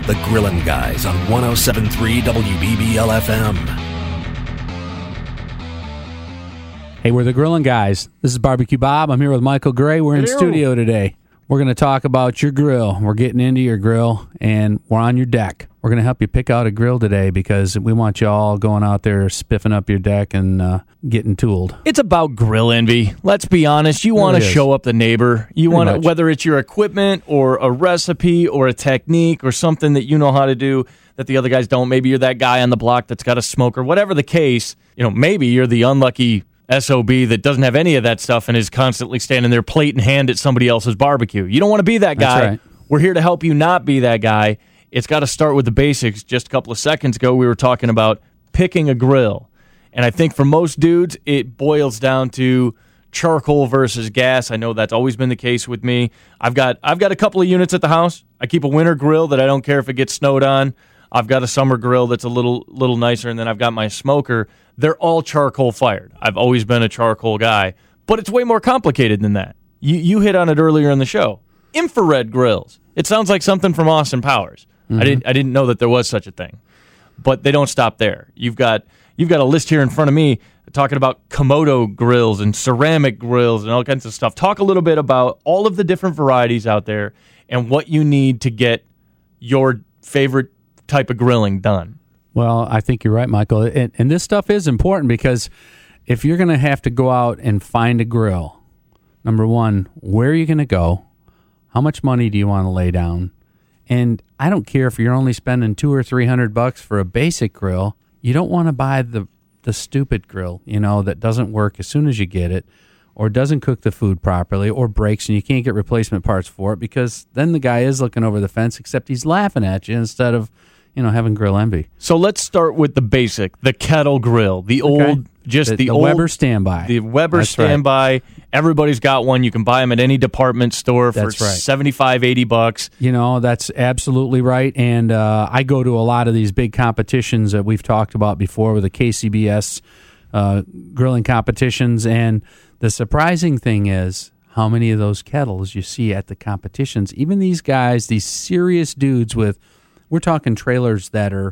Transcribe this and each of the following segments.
The Grillin' Guys on 107.3 WBBL-FM. Hey, we're the Grillin' Guys. This is Barbecue Bob. I'm here with Michael Gray. We're in studio today. We're going to talk about your grill. We're getting into your grill, and we're on your deck. We're going to help you pick out a grill today because we want you all going out there spiffing up your deck and getting tooled. It's about grill envy. Let's be honest. You want to show up the neighbor. You want to, whether it's your equipment or a recipe or a technique or something that you know how to do that the other guys don't. Maybe you're that guy on the block that's got a smoker. Whatever the case, maybe you're the unlucky SOB that doesn't have any of that stuff and is constantly standing there plate in hand at somebody else's barbecue. You don't want to be that guy. That's right. We're here to help you not be that guy. It's got to start with the basics. Just a couple of seconds ago, we were talking about picking a grill. And I think for most dudes, it boils down to charcoal versus gas. I know that's always been the case with me. I've got a couple of units at the house. I keep a winter grill that I don't care if it gets snowed on. I've got a summer grill that's a little nicer, and then I've got my smoker. They're all charcoal fired. I've always been a charcoal guy, but it's way more complicated than that. You hit on it earlier in the show. Infrared grills. It sounds like something from Austin Powers. Mm-hmm. I didn't know that there was such a thing, but they don't stop there. You've got a list here in front of me talking about Komodo grills and ceramic grills and all kinds of stuff. Talk a little bit about all of the different varieties out there and what you need to get your favorite type of grilling done. Well, I think you're right, Michael. And this stuff is important because if you're going to have to go out and find a grill, number one, where are you going to go? How much money do you want to lay down? And I don't care if you're only spending $200 or $300 for a basic grill. You don't want to buy the stupid grill, that doesn't work as soon as you get it, or doesn't cook the food properly, or breaks and you can't get replacement parts for it, because then the guy is looking over the fence, except he's laughing at you instead of having grill envy. So let's start with the basic, the kettle grill, the old, the old Weber Standby. The Weber That's Standby. Right. Everybody's got one. You can buy them at any department store for $75-$80. That's absolutely right. And I go to a lot of these big competitions that we've talked about before with the KCBS grilling competitions. And the surprising thing is how many of those kettles you see at the competitions. Even these guys, these serious dudes we're talking trailers that are,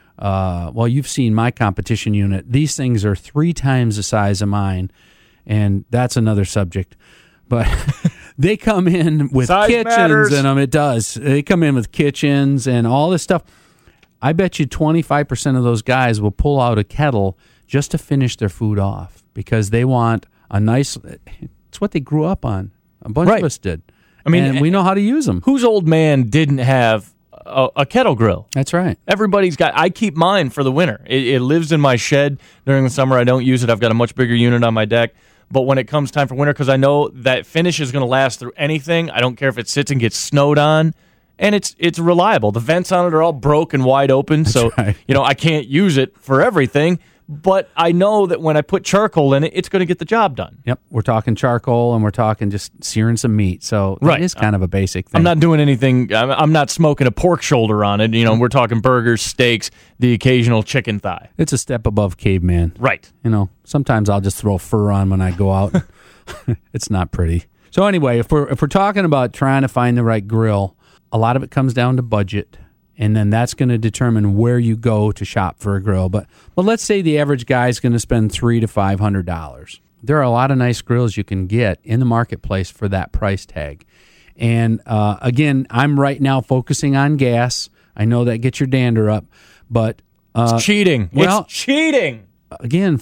you've seen my competition unit. These things are 3 times the size of mine, and that's another subject. But they come in with size kitchens matters. in them. It does. They come in with kitchens and all this stuff. I bet you 25% of those guys will pull out a kettle just to finish their food off because they want a nice. It's what they grew up on. A bunch of us did. And we know how to use them. Whose old man didn't have a kettle grill? That's right. Everybody's got. I keep mine for the winter. It lives in my shed during the summer. I don't use it. I've got a much bigger unit on my deck. But when it comes time for winter, because I know that finish is going to last through anything. I don't care if it sits and gets snowed on, and it's reliable. The vents on it are all broke and wide open, so right. I can't use it for everything. But I know that when I put charcoal in it, it's going to get the job done. Yep, we're talking charcoal and we're talking just searing some meat. So that is kind of a basic thing. I'm not doing anything. I'm not smoking a pork shoulder on it. We're talking burgers, steaks, the occasional chicken thigh. It's a step above caveman. Right. Sometimes I'll just throw fur on when I go out. It's not pretty. So anyway, if we're talking about trying to find the right grill, a lot of it comes down to budget. And then that's going to determine where you go to shop for a grill. But let's say the average guy is going to spend $300 to $500. There are a lot of nice grills you can get in the marketplace for that price tag. And again, I'm right now focusing on gas. I know that gets your dander up, but it's cheating. It's cheating. Again,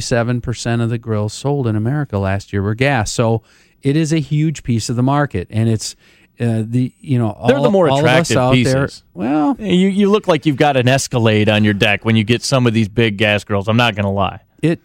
57% of the grills sold in America last year were gas. So it is a huge piece of the market, and it's. They're the more attractive pieces. There, well, you look like you've got an Escalade on your deck when you get some of these big gas grills. I'm not going to lie. It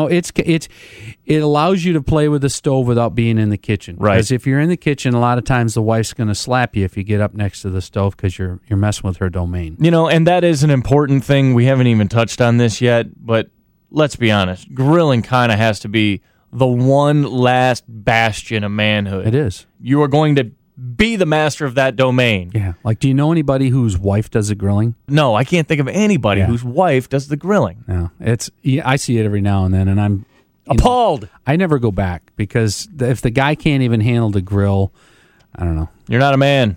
allows you to play with the stove without being in the kitchen. Right. Because if you're in the kitchen, a lot of times the wife's going to slap you if you get up next to the stove because you're messing with her domain. And that is an important thing. We haven't even touched on this yet, but let's be honest. Grilling kind of has to be the one last bastion of manhood. It is. You are going to be the master of that domain. Yeah. Like, do you know anybody whose wife does the grilling? No, I can't think of anybody whose wife does the grilling. No, I see it every now and then, and I'm appalled. I never go back because if the guy can't even handle the grill, I don't know. You're not a man.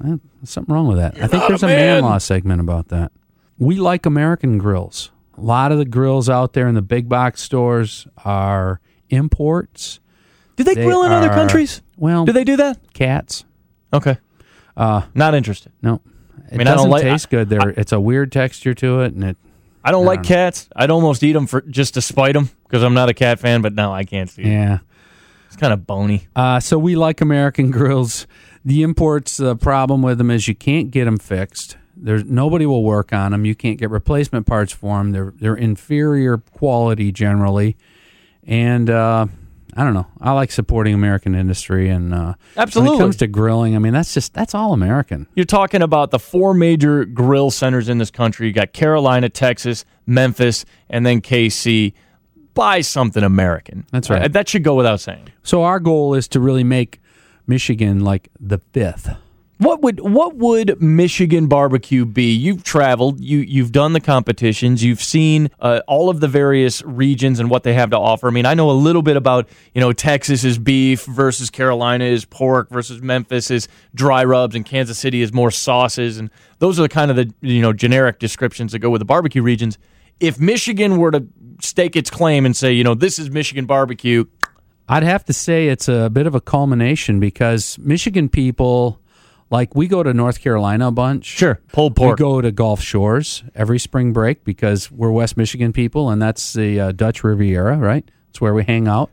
There's something wrong with that. I think there's a man law segment about that. We like American grills. A lot of the grills out there in the big box stores are imports. Do they grill in other countries? Well, do they do that? Cats. Okay. Not interested. No. It I doesn't don't taste good. It's a weird texture to it, and I don't like cats. I'd almost eat them just to spite them because I'm not a cat fan, but no, I can't see it. Yeah. It's kind of bony. So we like American grills. The imports, the problem with them is you can't get them fixed. Nobody will work on them. You can't get replacement parts for them. They're inferior quality generally, and I don't know. I like supporting American industry, and absolutely. When it comes to grilling, I mean that's all American. You're talking about the 4 major grill centers in this country. You got Carolina, Texas, Memphis, and then KC. Buy something American. That's right. That should go without saying. So our goal is to really make Michigan like the 5th. What would Michigan barbecue be? You've traveled, you've done the competitions, you've seen all of the various regions and what they have to offer. I mean, I know a little bit about, Texas is beef versus Carolina is pork versus Memphis is dry rubs and Kansas City is more sauces, and those are the kind of the generic descriptions that go with the barbecue regions. If Michigan were to stake its claim and say, this is Michigan barbecue, I'd have to say it's a bit of a culmination because Michigan people, like we go to North Carolina a bunch. Sure, pulled pork. We go to Gulf Shores every spring break because we're West Michigan people, and that's the Dutch Riviera, right? It's where we hang out.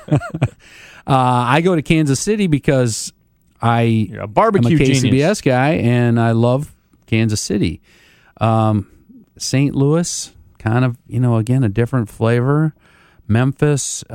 I go to Kansas City because You're a barbecue I'm a KCBS genius. guy, and I love Kansas City. St. Louis, kind of, again, a different flavor. Memphis.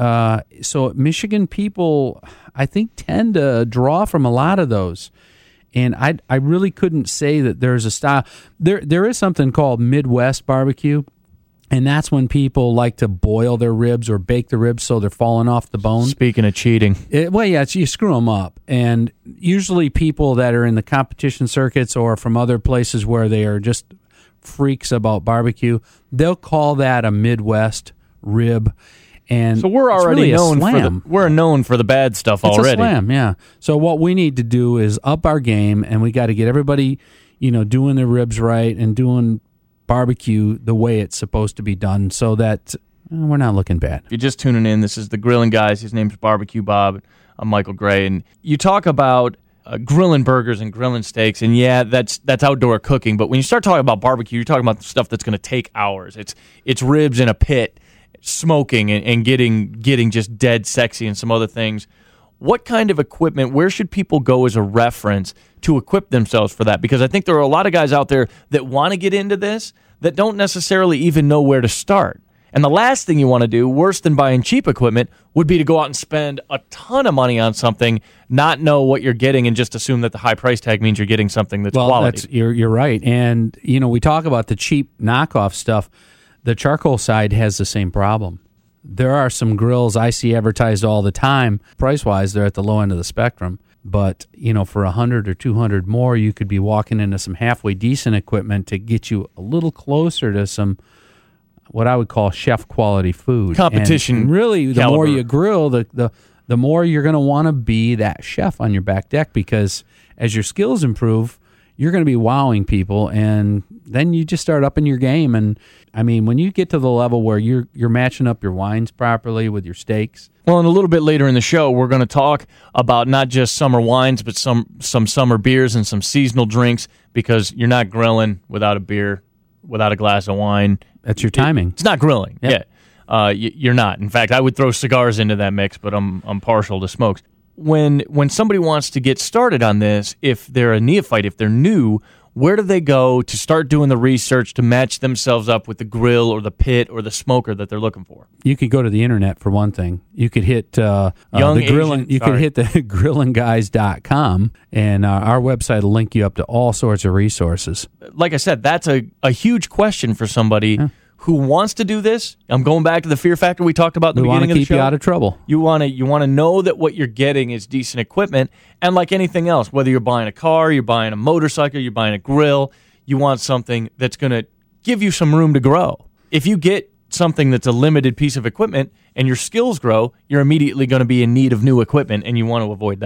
So Michigan people, I think, tend to draw from a lot of those. And I really couldn't say that there's a style. There is something called Midwest barbecue, and that's when people like to boil their ribs or bake the ribs so they're falling off the bone. Speaking of cheating. You screw them up. And usually people that are in the competition circuits or from other places where they are just freaks about barbecue, they'll call that a Midwest rib. And so we're already really we're known for the bad stuff it's already. It's a slam, yeah. So what we need to do is up our game, and we got to get everybody, doing their ribs right and doing barbecue the way it's supposed to be done, so that we're not looking bad. If you're just tuning in, this is the Grilling Guys. His name's Barbecue Bob. I'm Michael Gray, and you talk about grilling burgers and grilling steaks, and yeah, that's outdoor cooking. But when you start talking about barbecue, you're talking about stuff that's going to take hours. It's ribs in a pit, smoking and getting just dead sexy and some other things. What kind of equipment, where should people go as a reference to equip themselves for that? Because I think there are a lot of guys out there that want to get into this that don't necessarily even know where to start. And the last thing you want to do, worse than buying cheap equipment, would be to go out and spend a ton of money on something, not know what you're getting, and just assume that the high price tag means you're getting something that's quality. You're right. And, we talk about the cheap knockoff stuff. The charcoal side has the same problem. There are some grills I see advertised all the time. Price-wise, they're at the low end of the spectrum. But, for $100 or $200 more, you could be walking into some halfway decent equipment to get you a little closer to some, what I would call chef-quality food. Competition. And really, the caliber. more you grill, the more you're going to want to be that chef on your back deck, because as your skills improve, you're going to be wowing people, and then you just start upping your game. And I mean, when you get to the level where you're matching up your wines properly with your steaks. Well, and a little bit later in the show, we're going to talk about not just summer wines, but some summer beers and some seasonal drinks, because you're not grilling without a beer, without a glass of wine. That's your timing. It's not grilling. Yep. Yeah, you're not. In fact, I would throw cigars into that mix, but I'm partial to smokes. When somebody wants to get started on this, if they're a neophyte, if they're new, where do they go to start doing the research to match themselves up with the grill or the pit or the smoker that they're looking for? You could go to the internet for one thing. You could hit the grilling. You could hit the grillingguys.com, and our website will link you up to all sorts of resources. Like I said, that's a huge question for somebody who wants to do this. I'm going back to the fear factor we talked about at the beginning of the show. We want to keep you out of trouble. You want to know that what you're getting is decent equipment, and like anything else, whether you're buying a car, you're buying a motorcycle, you're buying a grill, you want something that's going to give you some room to grow. If you get something that's a limited piece of equipment and your skills grow, you're immediately going to be in need of new equipment, and you want to avoid that.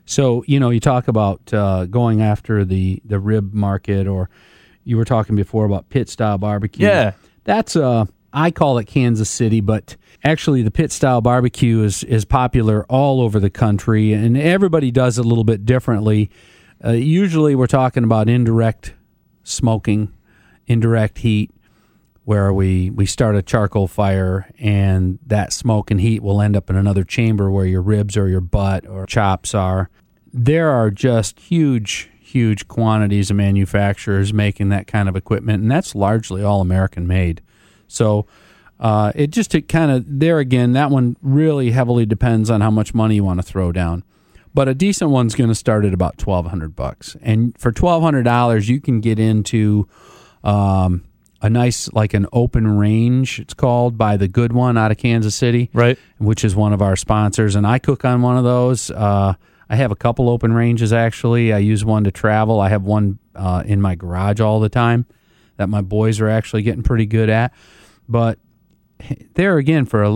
So, you talk about going after the rib market, or you were talking before about pit-style barbecue. Yeah. That's, I call it Kansas City, but actually the pit-style barbecue is popular all over the country, and everybody does it a little bit differently. Usually we're talking about indirect smoking, indirect heat, where we start a charcoal fire, and that smoke and heat will end up in another chamber where your ribs or your butt or chops are. There are just huge quantities of manufacturers making that kind of equipment, and that's largely all American made. So it kind of, there again, that one really heavily depends on how much money you want to throw down. But a decent one's going to start at about $1,200, and for $1,200 you can get into a nice, like an open range, it's called, by The Good One out of Kansas City, right? Which is one of our sponsors, and I cook on one of those. I have a couple open ranges, actually. I use one to travel. I have one in my garage all the time that my boys are actually getting pretty good at. But there again, for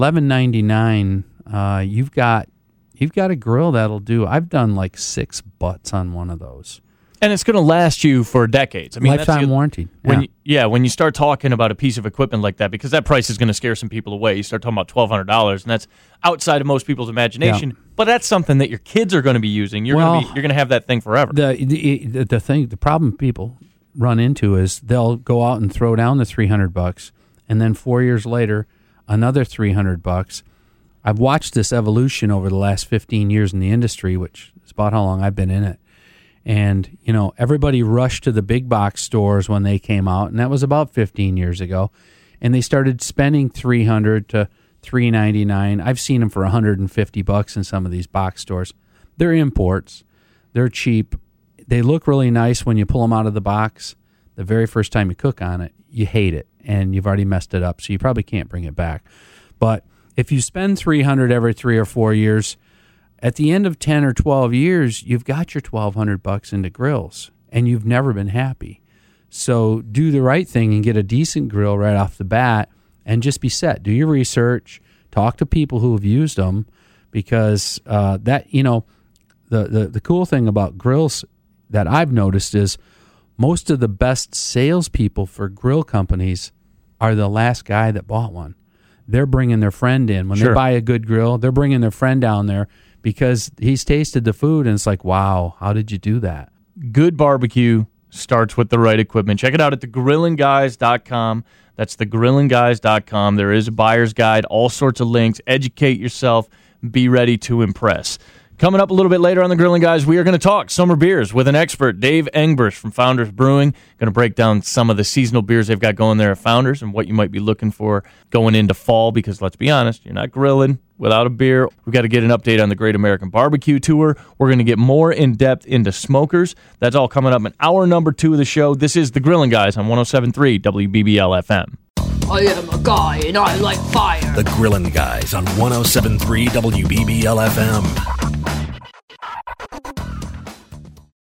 $11.99, you've got a grill that'll do. I've done like 6 butts on one of those. And it's going to last you for decades. I mean, lifetime warranty. When you start talking about a piece of equipment like that, because that price is going to scare some people away. You start talking about $1,200, and that's outside of most people's imagination. Yeah. But that's something that your kids are going to be using. You're going to have that thing forever. The problem people run into is they'll go out and throw down the $300, and then 4 years later, another $300. I've watched this evolution over the last 15 years in the industry, which is about how long I've been in it. And, everybody rushed to the big box stores when they came out, and that was about 15 years ago. And they started spending $300 to $399. I've seen them for $150 in some of these box stores. They're imports. They're cheap. They look really nice when you pull them out of the box. The very first time you cook on it, you hate it, and you've already messed it up, so you probably can't bring it back. But if you spend $300 every 3 or 4 years, at the end of 10 or 12 years, you've got your $1,200 into grills, and you've never been happy. So do the right thing and get a decent grill right off the bat, and just be set. Do your research. Talk to people who have used them, because the cool thing about grills that I've noticed is most of the best salespeople for grill companies are the last guy that bought one. They're bringing their friend in. When they buy a good grill, they're bringing their friend down there, because he's tasted the food, and it's like, wow, how did you do that? Good barbecue starts with the right equipment. Check it out at thegrillandguys.com. That's thegrillandguys.com. There is a buyer's guide, all sorts of links. Educate yourself. Be ready to impress. Coming up a little bit later on The Grilling Guys, we are going to talk summer beers with an expert, Dave Engbersch from Founders Brewing. Going to break down some of the seasonal beers they've got going there at Founders and what you might be looking for going into fall, because let's be honest, you're not grilling without a beer. We've got to get an update on the Great American Barbecue Tour. We're going to get more in-depth into smokers. That's all coming up in hour number 2 of the show. This is The Grilling Guys on 107.3 WBBL FM. I am a guy and I like fire. The Grillin' Guys on 107.3 WBBL FM.